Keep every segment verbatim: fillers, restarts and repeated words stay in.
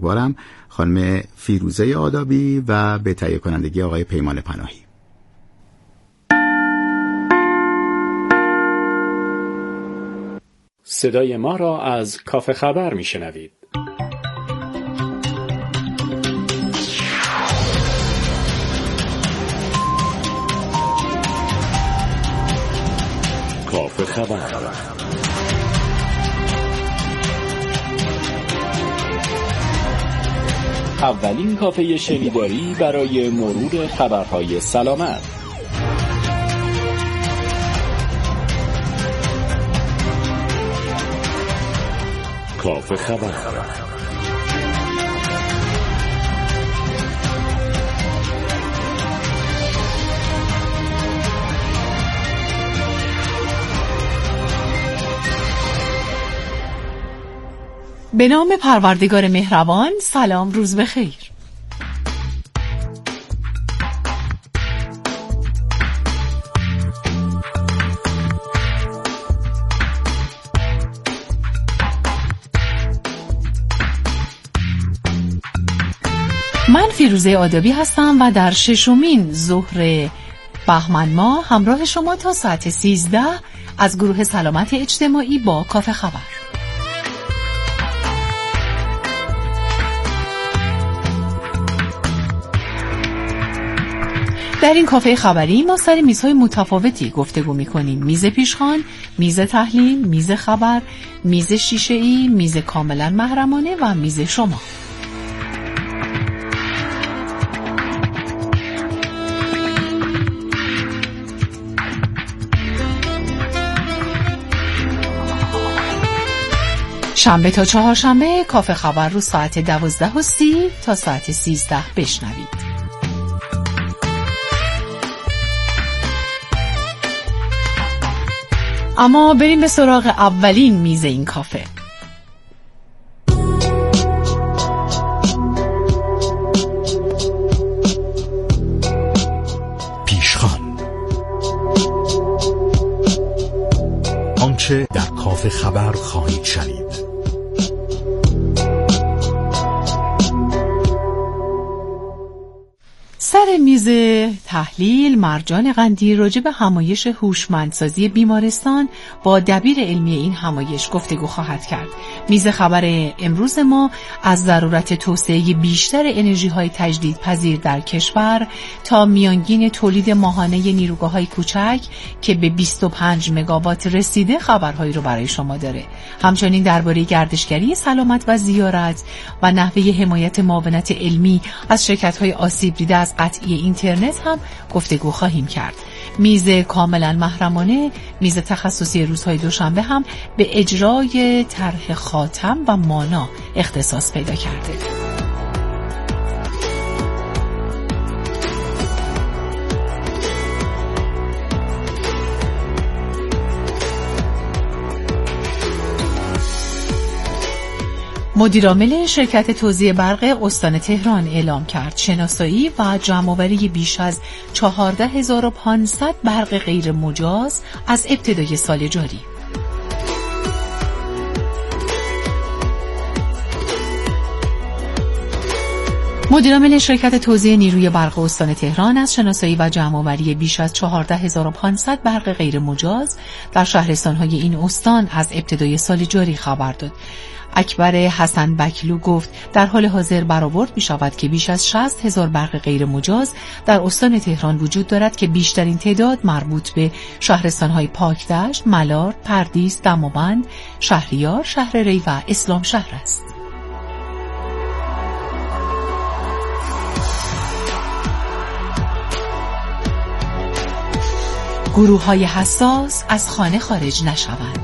بزرگوارم خانم فیروزه آدابی و به تهیه کنندگی آقای پیمان پناهی. صدای ما را از کافه خبر میشنوید. کافه خبر. اولین کافه شنیداری برای مرور خبرهای سلامت. کافه خبر. به نام پروردگار مهربان. سلام، روز بخیر. من فیروزه آدابی هستم و در ششمین ظهر بهمن ماه همراه شما تا ساعت سیزده از گروه سلامت اجتماعی با کافه خبر. در این کافه خبری ما سر میزهای متفاوتی گفتگو میکنیم. میز پیشخوان، میز تحلیل، میز خبر، میز شیشه‌ای، میز کاملا محرمانه و میز شما. شنبه تا چهارشنبه کافه خبر رو ساعت دوازده و سی تا ساعت سیزده بشنوید. اما بریم به سراغ اولین میز این کافه. پیشخوان. آنچه در کافه خبر خواهید شنید. سر میز تحلیل مرجان قندی راجع به همایش هوشمندسازی بیمارستان با دبیر علمی این همایش گفتگو خواهد کرد. میز خبر امروز ما از ضرورت توسعه بیشتر انرژی‌های تجدیدپذیر در کشور تا میانگین تولید ماهانه نیروگاه‌های کوچک که به بیست و پنج مگاوات رسیده خبرهایی رو برای شما داره. همچنین درباره گردشگری سلامت و زیارت و نحوه حمایت معاونت علمی از شرکت‌های آسیب دیده از قطعی اینترنت هم گفتگو خواهیم کرد. میز کاملا محرمانه، میز تخصصی روزهای دوشنبه هم به اجرای طرح خاتم و مانا اختصاص پیدا کرده. مدیرعامل شرکت توزیع برق استان تهران اعلام کرد شناسایی و جمع‌آوری بیش از چهارده هزار و پانصد برق غیر مجاز از ابتدای سال جاری. مدیرعامل شرکت توزیع نیروی برق استان تهران از شناسایی و جمع‌آوری بیش از چهارده هزار و پانصد برق غیر مجاز در شهرستان‌های این استان از ابتدای سال جاری خبر داد. اکبر حسن بکلو گفت در حال حاضر برآورد می شود که بیش از شصت هزار برق غیر مجاز در استان تهران وجود دارد که بیشترین تعداد مربوط به شهرستان‌های پاکدشت، ملار، پردیس، دماوند، شهریار، شهر ری و اسلام شهر است. گروه‌های حساس از خانه خارج نشوند.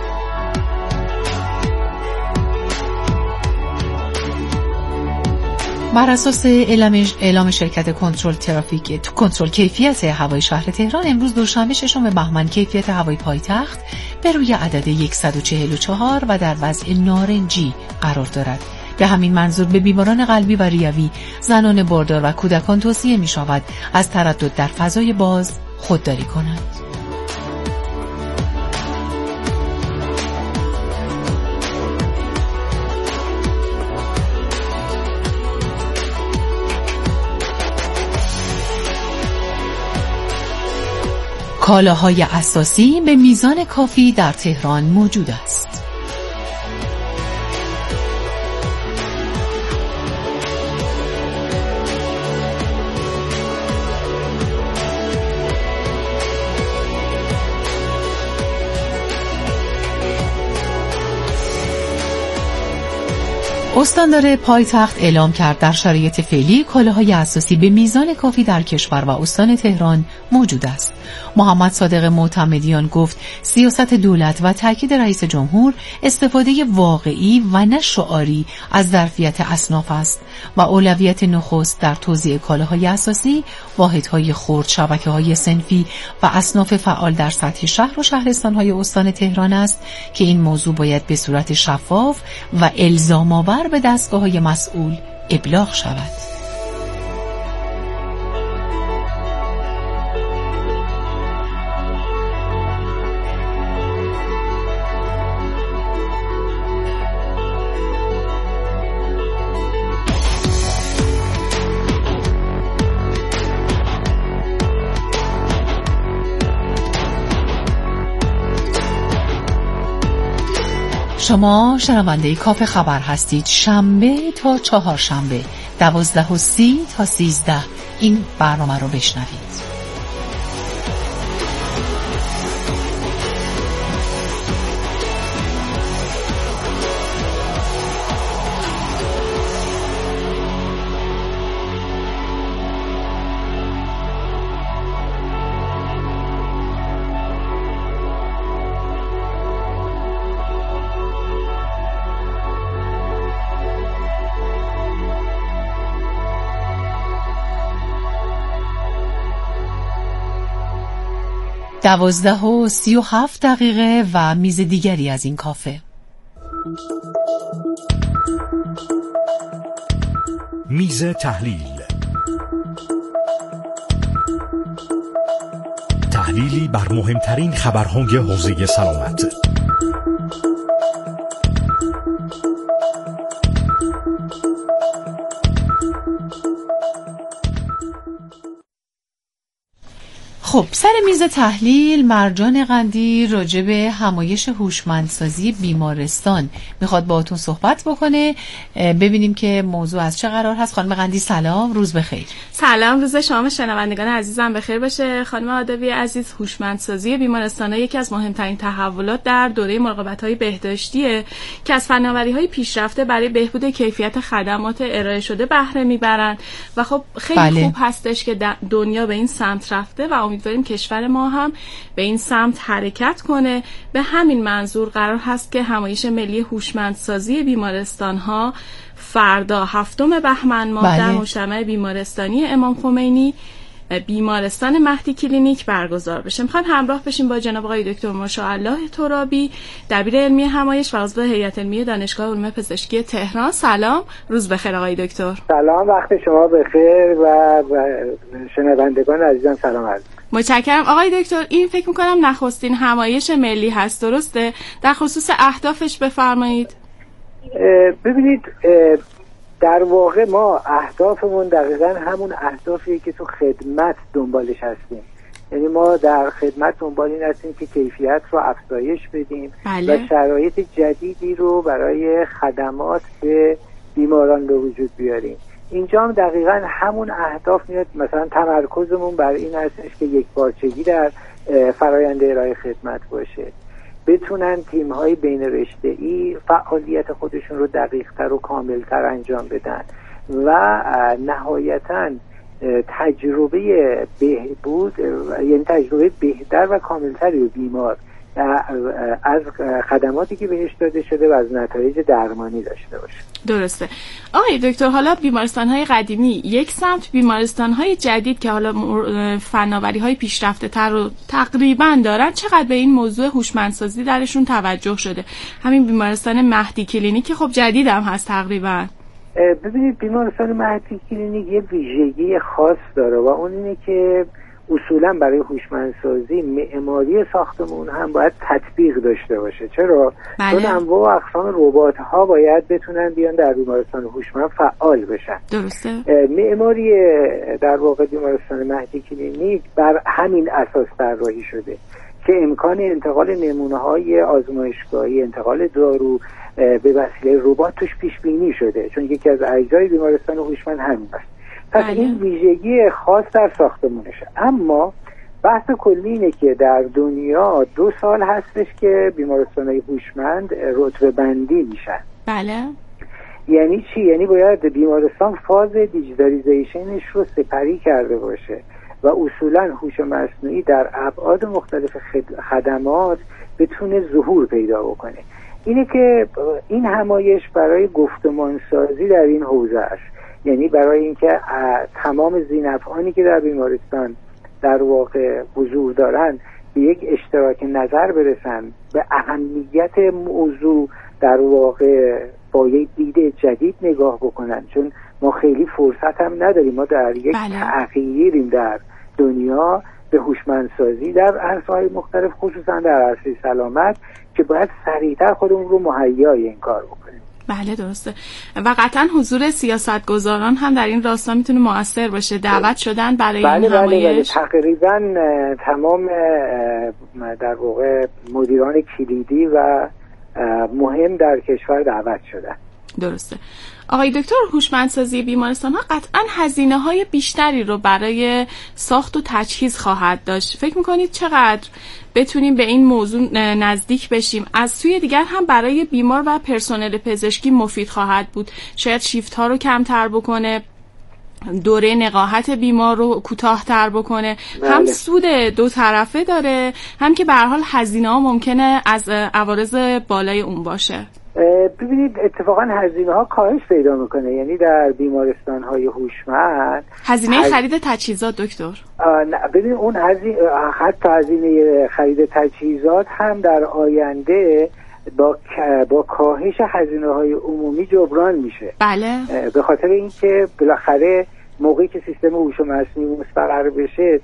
بر اساس اعلام شرکت کنترل ترافیک کنترل کیفیت هوای شهر تهران امروز دوشنبه ششم بهمن کیفیت هوای پایتخت به روی عدد صد و چهل و چهار و در وضع نارنجی قرار دارد. به همین منظور به بیماران قلبی و ریوی، زنان باردار و کودکان توصیه می شود از تردد در فضای باز خودداری کنند. کالاهای اساسی به میزان کافی در تهران موجود است. استاندار پایتخت اعلام کرد در شرایط فعلی کالاهای اساسی به میزان کافی در کشور و استان تهران موجود است. محمد صادق معتمدیان گفت سیاست دولت و تاکید رئیس جمهور استفاده واقعی و نه شعاری از ظرفیت اصناف است و اولویت نخست در توزیع کالاهای اساسی واحدهای خرد، شبکه‌های صنفی و اصناف فعال در سطح شهر و شهرستان‌های استان تهران است که این موضوع باید به صورت شفاف و الزام‌آور به دستگاه‌های مسئول ابلاغ شود. شما شنونده کافه خبر هستید. شنبه تا چهارشنبه دوازده و سی تا سیزده این برنامه رو بشنوید. دوازده و سی و هفت دقیقه و میز دیگری از این کافه. میز تحلیل. تحلیلی بر مهمترین خبرهای حوزه سلامت. خب سر میز تحلیل مرجان قندی راجع به همایش هوشمندسازی بیمارستان میخواد باهاتون صحبت بکنه. ببینیم که موضوع از چه قرار هست. خانم قندی سلام، روز بخیر. سلام، روز شما شنوندگان عزیزم بخیر باشه. خانم عادوی عزیز، هوشمندسازی بیمارستان‌ها یکی از مهمترین تحولات در دوره مراقبت‌های بهداشتیه که از فناوری‌های پیشرفته برای بهبود کیفیت خدمات ارائه شده بهره میبرن و خب خیلی بله. خوب هستش که دنیا به این سمت رفته و امیدواریم کشور ما هم به این سمت حرکت کنه. به همین منظور قرار هست که همایش ملی هوشمندسازی بیمارستان‌ها فردا هفتم بهمن ماه بله. در مجتمع بیمارستانی امام خمینی بیمارستان مهدی کلینیک برگزار بشه. میخوایم همراه بشیم با جناب آقای دکتر مشاءالله ترابی، دبیر علمی همایش و عضو هیئت علمی دانشگاه علوم پزشکی تهران. سلام، روز بخیر آقای دکتر. سلام، وقت شما بخیر و شنوندگان عزیزم سلام عرض. متشکرم آقای دکتر. این فکر میکنم نخستین همایش ملی هست، درسته؟ در خصوص اهدافش بفرمایید. ببینید در واقع ما اهدافمون دقیقاً همون اهدافیه که تو خدمت دنبالش هستیم. یعنی ما در خدمت دنبال این هستیم که کیفیت رو افزایش بدیم بله. و شرایط جدیدی رو برای خدمات به بیماران به وجود بیاریم. اینجا هم دقیقاً همون اهداف میاد. مثلا تمرکزمون بر این هستش که یک پارچگی در فرآیند ارائه خدمت باشه، بتونن تیم‌های بین رشته‌ای فعالیت خودشون رو دقیق‌تر و کامل‌تر انجام بدن و نهایتاً تجربه بهبود، یعنی تجربه بهتر و کامل‌تری رو بیمار از خدماتی که بهش داده شده و از نتایج درمانی داشته باشه. درسته. آقای دکتر، حالا بیمارستان‌های قدیمی یک سمت، بیمارستان‌های جدید که حالا فناوری‌های پیشرفته‌تر رو تقریباً دارن، چقدر به این موضوع هوشمندسازی درشون توجه شده؟ همین بیمارستان مهدی کلینیک خب جدید هم هست تقریباً. ببینید بیمارستان مهدی کلینیک یه ویژگی خاص داره و اون اینه که اصولا برای هوشمندسازی معماری ساختمون هم باید تطبیق داشته باشه. چرا؟ بله. چون انواع و اقسام ربات ها باید بتونن بیان در بیمارستان هوشمند فعال بشن. درسته. معماری در واقع بیمارستان مهدی کلینیک بر همین اساس طراحی شده که امکان انتقال نمونه های آزمایشگاهی، انتقال دارو به وسیله ربات توش پیش بینی شده، چون یکی از اجزای بیمارستان هوشمند همین است. پس بله. این ویژگی خاص در ساختمونشه. اما بحث کلی اینه که در دنیا دو سال هستش که بیمارستان‌های هوشمند رتبه بندی میشن. بله. یعنی چی؟ یعنی باید بیمارستان فاز دیجیتالیزیشنش رو سپری کرده باشه و اصولا هوش مصنوعی در ابعاد مختلف خدمات بتونه ظهور پیدا بکنه. اینه که این همایش برای گفتمانسازی در این حوزه است، یعنی برای اینکه تمام ذی‌نفعانی که در بیمارستان در واقع حضور دارن به یک اشتراک نظر برسن، به اهمیت موضوع در واقع با یک دید جدید نگاه بکنن، چون ما خیلی فرصت هم نداریم. ما در یک بله. تغییریم در دنیا به هوشمندسازی در عرصه‌های مختلف، خصوصا در عرصه سلامت، که باید سریعتر خودمون رو مهیای این کار بکنیم. بله درسته. و قطعا حضور سیاستگزاران هم در این راستا میتونه مؤثر باشه. دعوت شدن برای بله این همایش. بله بله تقریبا تمام در واقع مدیران کلیدی و مهم در کشور دعوت شدن. درسته. آقای دکتر، هوشمندسازی بیمارستان ها قطعا هزینه های بیشتری رو برای ساخت و تجهیز خواهد داشت. فکر میکنید چقدر بتونیم به این موضوع نزدیک بشیم؟ از سوی دیگر هم برای بیمار و پرسنل پزشکی مفید خواهد بود. شاید شیفت ها رو کمتر بکنه، دوره نقاهت بیمار رو کوتاه‌تر بکنه. بله. هم سود دو طرفه داره، هم که به هر حال هزینه ها ممکنه از عوارض بالای اون باشه. ببینید اتفاقا هزینه ها کاهش پیدا میکنه، یعنی در بیمارستان های هوشمند هزینه هز... خرید تجهیزات دکتر، ببینید اون هزینه، حتی هزینه خرید تجهیزات هم در آینده با با کاهش هزینه های عمومی جبران میشه. بله. به خاطر اینکه بالاخره موقعی که سیستم هوش مصنوعی مستقر بشه،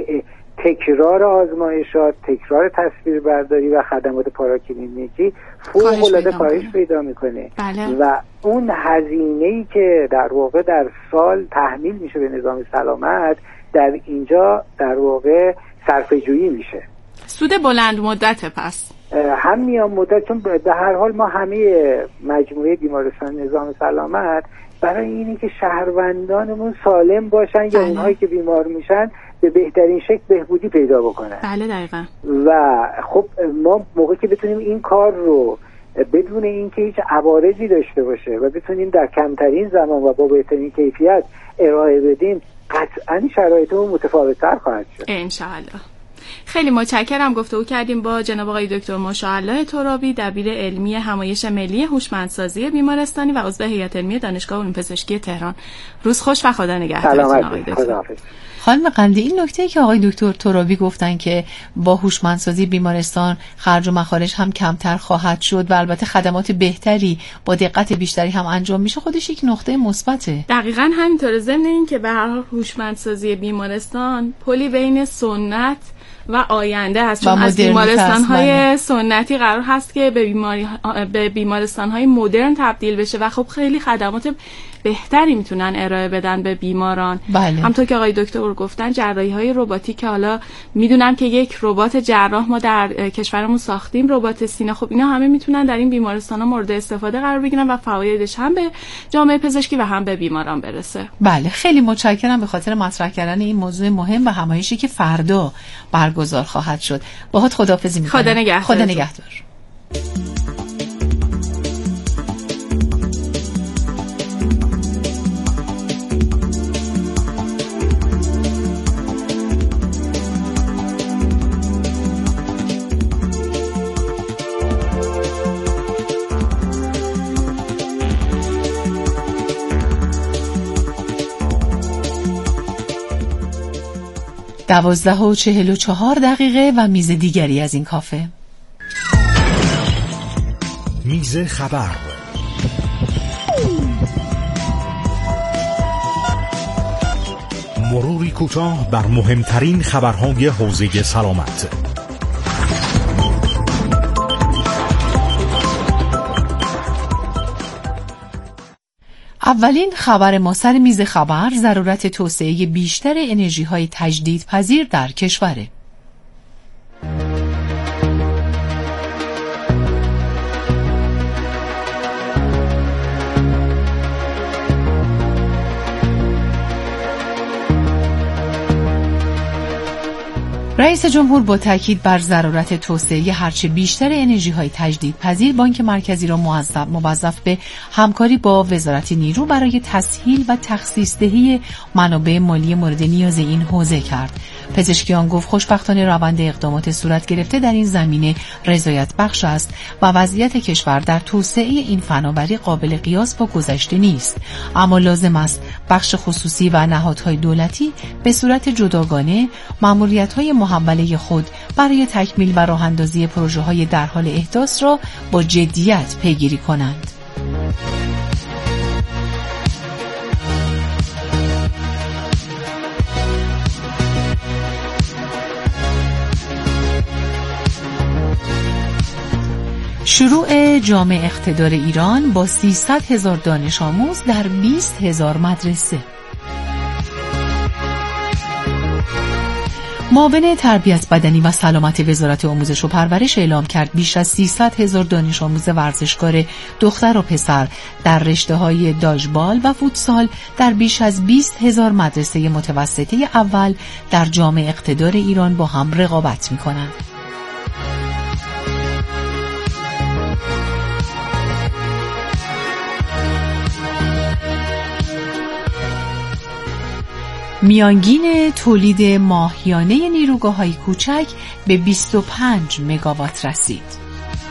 تکرار آزمایشات، تکرار تصویربرداری و خدمات پاراکلینیکی فوق‌العاده کاهش پیدا میکنه. بله. و اون هزینه‌ای که در واقع در سال تحمیل میشه به نظام سلامت در اینجا در واقع صرفه‌جویی میشه. سود بلند مدت پس هم میان مدت، چون به هر حال ما همه مجموعه بیمارستان نظام سلامت برای اینی که شهروندانمون سالم باشن. بله. یا اونهایی که بیمار میشن به بهترین شکل بهبودی پیدا بکنن. بله دقیقاً. و خب ما موقعی که بتونیم این کار رو بدون اینکه هیچ عوارضی داشته باشه و بتونیم در کمترین زمان و با بهترین کیفیت ارائه بدیم، قطعاً شرایطمون متفاوت‌تر خواهد شد. انشاءالله. خیلی متشکرم. گفتگو کردیم با جناب آقای دکتر ماشاءالله ترابی، دبیر علمی همایش ملی هوشمندسازی بیمارستانی و عضو هیئت علمی دانشگاه علوم پزشکی تهران. روز خوش و خدا نگهدارتون آقای دکتر. خانم قندی، این نکته که آقای دکتر ترابی گفتن که با هوشمندسازی بیمارستان خرج و مخارج هم کمتر خواهد شد و البته خدمات بهتری با دقت بیشتری هم انجام میشه، خودش یک نقطه مثبته. دقیقاً همینطوره. ضمن این که به هر حال هوشمندسازی بیمارستان پلی بین سنت و آینده هست، چون از بیمارستان‌های سنتی قرار هست که به بیماری به بیمارستان‌های مدرن تبدیل بشه و خب خیلی خدمات بهتری میتونن ارائه بدن به بیماران. بله. همونطور که آقای دکتر گفتن جراحی‌های رباتیک که حالا میدونم که یک ربات جراح ما در کشورمون ساختیم، ربات سینه، خب اینا همه میتونن در این بیمارستان‌ها مورد استفاده قرار بگیرن و فوایدش هم به جامعه پزشکی و هم به بیماران برسه. بله، خیلی متشکرم به خاطر مطرح کردن این موضوع مهم و همایشی که فردا برگزار خواهد شد. باهات خداحافظی می‌کنم. خدا نگهدار. خدا نگهدار. دوازده و چهل و چهار دقیقه و میز دیگری از این کافه. میز خبر. مروری کوتاه بر مهمترین خبرهای حوزه سلامت. اولین خبر ما سر میز خبر ضرورت توسعه بیشتر انرژی‌های تجدیدپذیر در کشوره. رئیس جمهور با تاکید بر ضرورت توسعه هرچه بیشتر انرژی‌های تجدیدپذیر بانک مرکزی را موظف به همکاری با وزارت نیرو برای تسهیل و تخصیص‌دهی منابع مالی مورد نیاز این حوزه کرد. پزشکیان گفت خوشبختانه روند اقدامات صورت گرفته در این زمینه رضایت بخش است و وضعیت کشور در توسعه این فناوری قابل قیاس با گذشته نیست، اما لازم است بخش خصوصی و نهادهای دولتی به صورت جداگانه ماموریت‌های محوله خود برای تکمیل و راه‌اندازی پروژه‌های در حال احداث را با جدیت پیگیری کنند. شروع جامع اقتدار ایران با سیصد هزار دانش آموز در بیست هزار مدرسه. معاون تربیت بدنی و سلامت وزارت آموزش و پرورش اعلام کرد بیش از سیصد هزار دانش آموز ورزشکار دختر و پسر در رشته‌های داژبال و فوتسال در بیش از بیست هزار مدرسه متوسطه اول در جامع اقتدار ایران با هم رقابت می‌کنند. میانگین تولید ماهیانه نیروگاه‌های کوچک به بیست و پنج مگاوات رسید.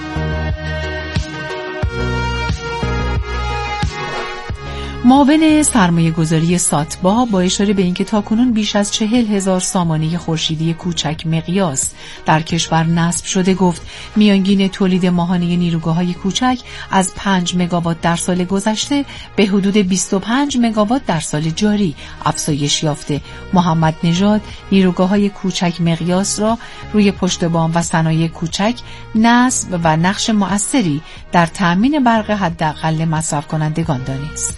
معاون سرمایه گذاری ساتبا با اشاره به اینکه تاکنون بیش از چهل هزار سامانه خورشیدی کوچک مقیاس در کشور نصب شده گفت میانگین تولید ماهانه نیروگاه‌های کوچک از پنج مگاوات در سال گذشته به حدود بیست و پنج مگاوات در سال جاری افزایش یافته. محمد نژاد نیروگاه‌های کوچک مقیاس را روی پشت بام و صنایع کوچک نصب و نقش مؤثری در تأمین برق حداقل مصرف کنندگان دانست.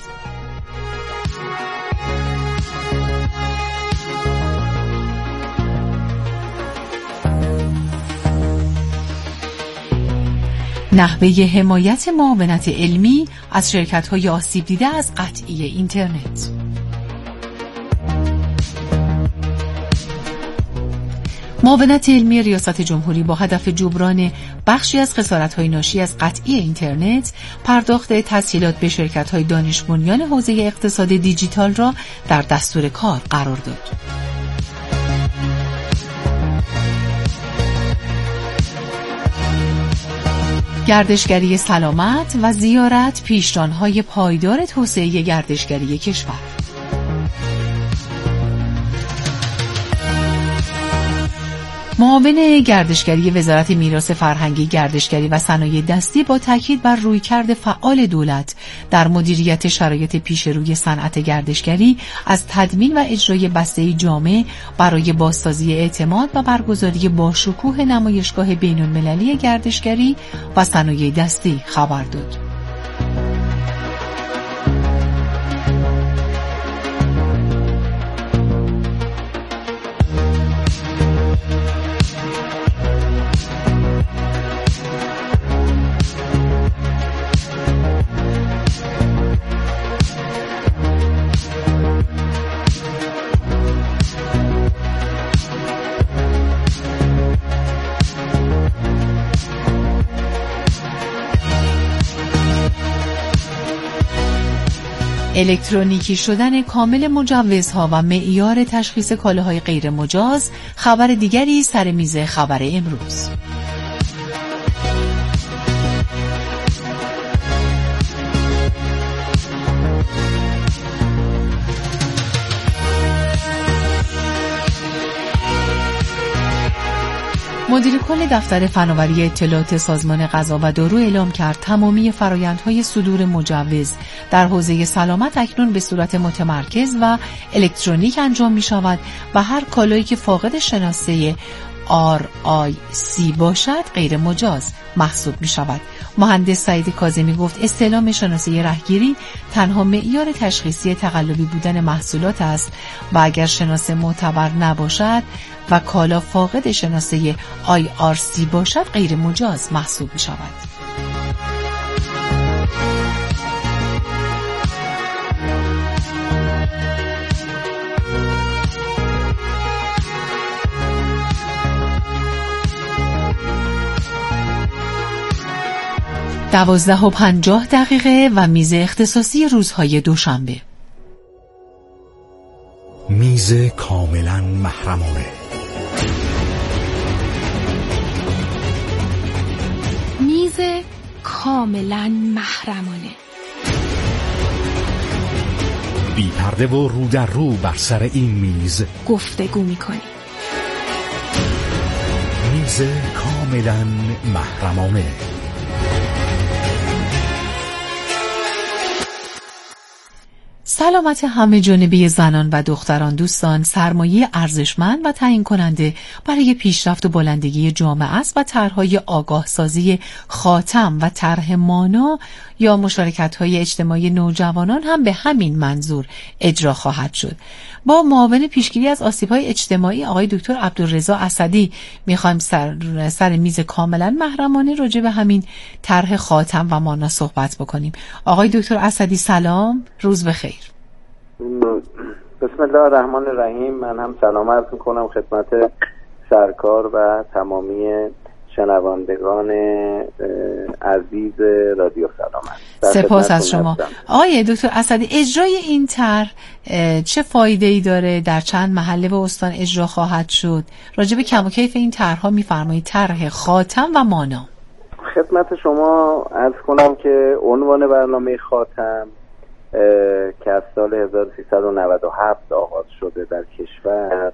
نحوه حمایت معاونت علمی از شرکت‌های آسیب دیده از قطعی اینترنت. معاونت علمی ریاست جمهوری با هدف جبران بخشی از خسارت‌های ناشی از قطعی اینترنت پرداخت تسهیلات به شرکت‌های دانش بنیان حوزه اقتصاد دیجیتال را در دستور کار قرار داد. گردشگری سلامت و زیارت پیشران‌های پایدار توسعه گردشگری کشور. معاون گردشگری وزارت میراث فرهنگی، گردشگری و صنایع دستی با تاکید بر رویکرد فعال دولت در مدیریت شرایط پیش روی صنعت گردشگری از تدوین و اجرای بسته جامع برای بازسازی اعتماد و برگزاری باشکوه نمایشگاه بین‌المللی گردشگری و صنایع دستی خبر داد. الکترونیکی شدن کامل مجوزها و معیار تشخیص کالاهای غیر مجاز خبر دیگری سر میز خبر امروز. مدیر کل دفتر فناوری اطلاعات سازمان غذا و دارو اعلام کرد تمامی فرآیندهای صدور مجوز در حوزه سلامت اکنون به صورت متمرکز و الکترونیک انجام می شود و هر کالایی که فاقد شناسه آر آی سی باشد غیر مجاز محسوب می شود. مهندس سعید کاظمی گفت استعلام شناسه رهگیری تنها معیار تشخیصی تقلبی بودن محصولات است و اگر شناسه معتبر نباشد و کالا فاقد شناسه آی آر سی باشد غیر مجاز محسوب می شود. دوازده و پنجاه دقیقه و میز اختصاصی روزهای دوشنبه. میز کاملا محرمانه. میز کاملا محرمانه. بی پرده و رو در رو بر سر این میز گفتگو میکنیم. میز کاملا محرمانه. سلامت همه جانبه زنان و دختران دوستان سرمایه ارزشمند و تعیین کننده برای پیشرفت و بلندگی جامعه است و طرح‌های آگاه سازی خاتم و طرح مانا یا مشارکت‌های اجتماعی نوجوانان هم به همین منظور اجرا خواهد شد. با معاون پیشگیری از آسیب‌های اجتماعی آقای دکتر عبدالرضا اسدی می‌خوایم سر سر میز کاملا محرمانه راجع به همین طرح خاتم و مانا صحبت بکنیم. آقای دکتر اسدی سلام، روز بخیر. بسم الله الرحمن الرحیم. من هم سلام عرض میکنم خدمت سرکار و تمامی شنوندگان عزیز رادیو سلامت. سپاس از شما. آقای دکتر اسدی، اجرای این طرح چه فایده ای داره؟ در چند محله و استان اجرا خواهد شد؟ راجع به کم و کیف این طرح‌ها می‌فرمایید؟ طرح خاتم و مانا. خدمت شما عرض کنم که عنوان برنامه خاتم که از سال هزار و سیصد و نود و هفت آغاز شده در کشور،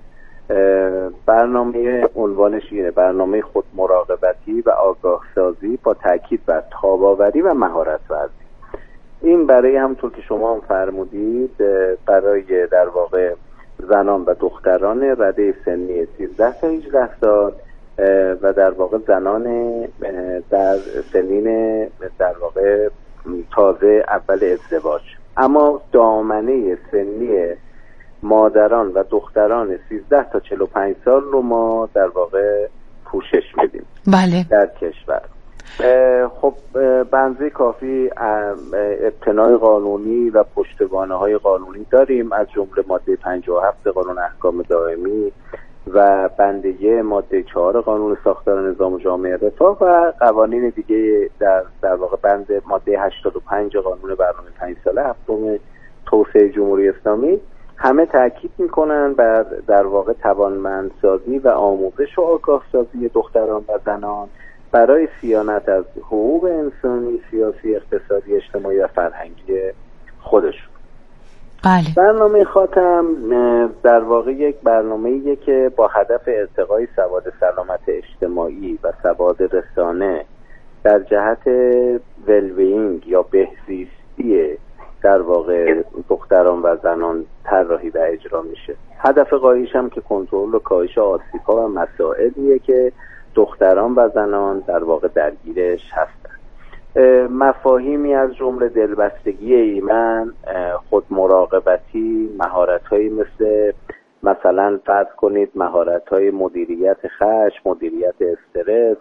برنامه عنوانش اینه: برنامه خود مراقبتی و آگاه سازی با تاکید بر تاب‌آوری و مهارت ورزی. این برای همونطور که شما هم فرمودید برای در واقع زنان و دختران رده سنی سیزده تا هجده سال و در واقع زنان در سنین در واقع تازه اول ازدواج، اما دامنه سنی مادران و دختران سیزده تا چهل و پنج سال رو ما در واقع پوشش میدیم. بله. در کشور. خب بنزه کافی ابتنای قانونی و پشتوانه های قانونی داریم، از جمله ماده پنجاه و هفت قانون احکام دائمی و بنده ماده چهار قانون ساختار نظام جامعه رفاه و قوانین دیگه در در واقع بند ماده هشتاد و پنج قانون برنامه پنج ساله هفتم توسعه جمهوری اسلامی. همه تاکید میکنن بر در واقع توانمندسازی و آموزش و آگاه سازی دختران و زنان برای صیانت از حقوق انسانی، سیاسی، اقتصادی، اجتماعی و فرهنگی خودشون. بله. برنامه خاتم در واقع یک برنامه‌ایه که با هدف ارتقای سواد سلامت اجتماعی و سواد رسانه در جهت ولبینگ یا بهزیستی در واقع دختران و زنان طراحی و اجرا میشه. هدف قایش هم که کنترل و کاهش آسیب‌ها و مسائلیه که دختران و زنان در واقع درگیرش هستن. مفاهیمی از جمله دلبستگی ایمن، خود مراقبتی، مهارت‌هایی مثل مثلا فرض کنید مهارت‌های مدیریت خشم، مدیریت استرس،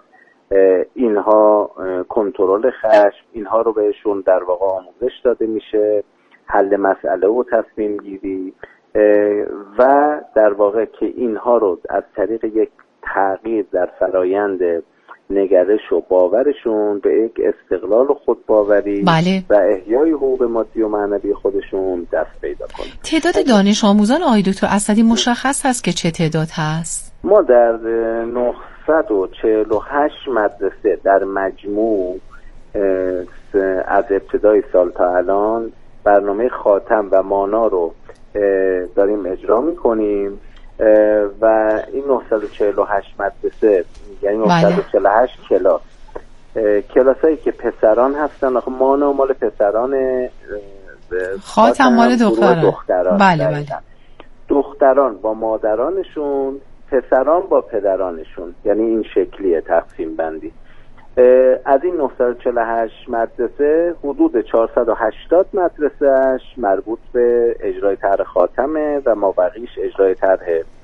اینها کنترل خشم، اینها رو بهشون در واقع آموزش داده میشه، حل مسئله و تصمیم گیری و در واقع که اینها رو از طریق یک تغییر در فرایند نگرش و باورشون به یک استقلال و خودباوری بله. و احیای حقوق مادی و معنوی خودشون دست پیدا کنن. تعداد دانش آموزان آقای دکتر اسدی مشخص هست که چه تعداد هست؟ ما در نهصد و چهل و هشت مدرسه در مجموع از ابتدای سال تا الان برنامه خاتم و مانا رو داریم اجرا میکنیم و این نهصد و چهل و هشت مدرسه یعنی نهصد و چهل و هشت کلاس کلاسایی که پسران هستن، آخه مانا مال پسران، خاتم مال دختران. دختران بله بله. دختران با مادرانشون، پسران با پدرانشون، یعنی این شکلیه تقسیم بندی. از این نهصد و چهل و هشت مدرسه حدود چهارصد و هشتاد مدرسهش مربوط به اجرای طرح خاتمه و مابقیش اجرای طرح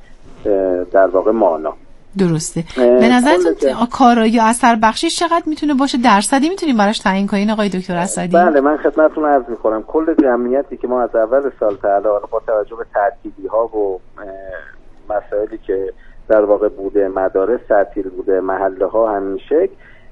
در واقع مانا. درسته. به نظرتون کارایی یا اثر بخشیش چقدر میتونه باشه؟ درصدی میتونیم براش تعیین کنین آقای دکتر اسدی؟ بله، من خدمتتون عرض میکنم کل جمعیتی که ما از اول سال تا الان با توجه به تعطیلی ها و مسائلی که در واقع بوده، مدارس تعطیل بوده، محله ها همیشه،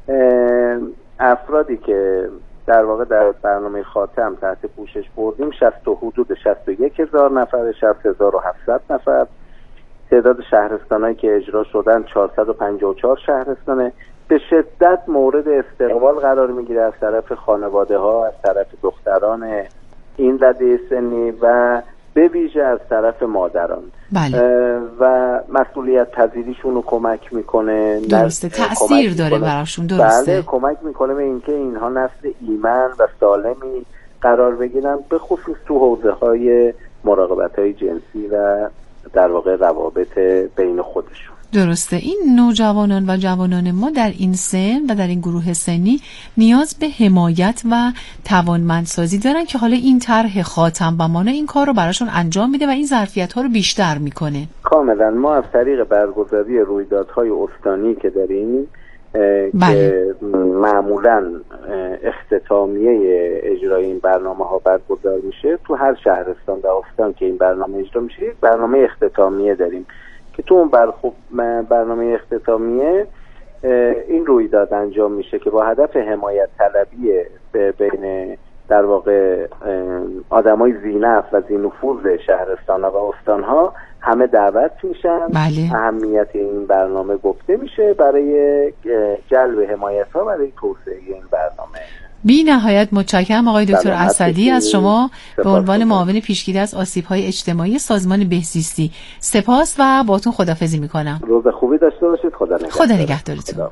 افرادی که در واقع در برنامه خاتم تحت پوشش بردیم شصت و حدود شصت و یک هزار نفر، شصت هزار و هفتصد نفر. تعداد شهرستانایی که اجرا شدن چهارصد و پنجاه و چهار شهرستانه. به شدت مورد استقبال قرار میگیره از طرف خانواده ها، از طرف دختران این رده سنی و به ویژه از طرف مادران. بله. و مسئولیت پذیریشون رو کمک میکنه. درسته، تأثیر داره براشون. درسته. بله، کمک میکنه به اینکه اینها نسل ایمن و سالمی قرار بگیرن، به خصوص تو حوزه های مراقبت های جنسی و در واقع روابط بین خودشون. درسته. این نوجوانان و جوانان ما در این سن و در این گروه سنی نیاز به حمایت و توانمندسازی دارن که حالا این طرح خاتم و مانا این کار رو براشون انجام میده و این ظرفیت ها رو بیشتر میکنه. کاملا. ما از طریق برگزاری رویدادهای استانی که داریم بله. که معمولا اختتامیه اجرای این برنامه ها برگزار میشه، تو هر شهرستان و استان که این برنامه اجرا میشه برنامه اختتامیه داریم که تو اون برخوب برنامه اختتامیه این رویداد انجام میشه که با هدف حمایت طلبی بین در واقع آدمای ذینفع و ذینفوذ شهرستان و استانها همه دعوت میشن. بله. اهمیت این برنامه گفته میشه برای جلب حمایت ها برای توسعه این برنامه. بی نهایت متشکرم آقای دکتر اسدی از شما به عنوان معاون پیشگیری از آسیب‌های اجتماعی سازمان بهزیستی. سپاس و باهاتون خداحافظی میکنم. روز خوبی داشته باشید. خدا نگهدار. خدا نگهدارتون.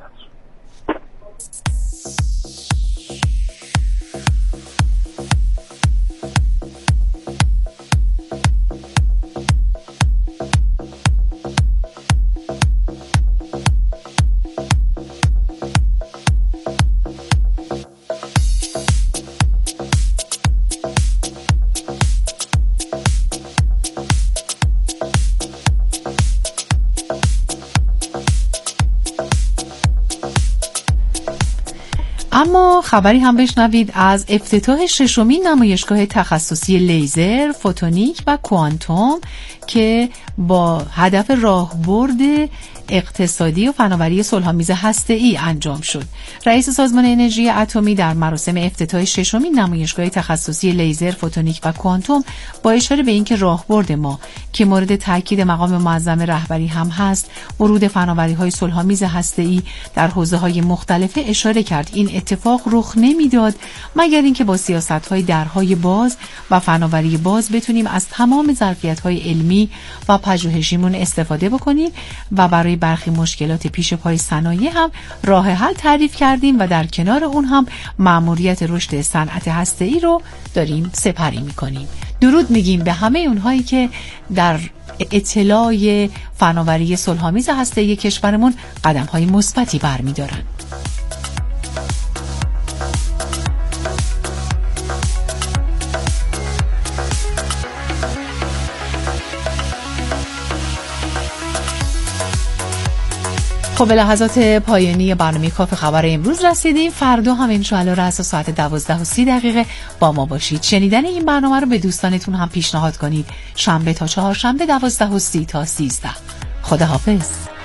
اما خبری هم بشنوید از افتتاح ششمین نمایشگاه تخصصی لیزر، فوتونیک و کوانتوم که با هدف راهبرد اقتصادی و فناوری صلح‌آمیز هسته‌ای انجام شد. رئیس سازمان انرژی اتمی در مراسم افتتاح ششمین نمایشگاه تخصصی لیزر، فوتونیک و کوانتوم با اشاره به اینکه راهبرد ما که مورد تاکید مقام معظم رهبری هم هست، ورود فناوری‌های صلح‌آمیز هسته‌ای در حوزه‌های مختلف، اشاره کرد این اتفاق رخ نمیداد مگر اینکه با سیاست‌های درهای باز و فناوری باز بتونیم از تمام ظرفیت‌های علمی و پژوهشیمون استفاده بکنیم و برای برخی مشکلات پیش پای صنایع هم راه حل تعریف کردیم و در کنار اون هم مأموریت رشد صنعت هسته‌ای رو داریم سپری می‌کنیم. درود میگیم به همه اونهایی که در اطلاع فناوری صلح‌آمیز هسته‌ای کشورمون قدم‌های مثبتی برمی‌دارن. خب به لحظات پایانی برنامه کافه خبر امروز رسیدیم. فردا هم انشاءالله رأس ساعت دوازده و سی دقیقه با ما باشید. شنیدن این برنامه رو به دوستانتون هم پیشنهاد کنید. شنبه تا چهارشنبه دوازده و سی تا سیزده. خداحافظ.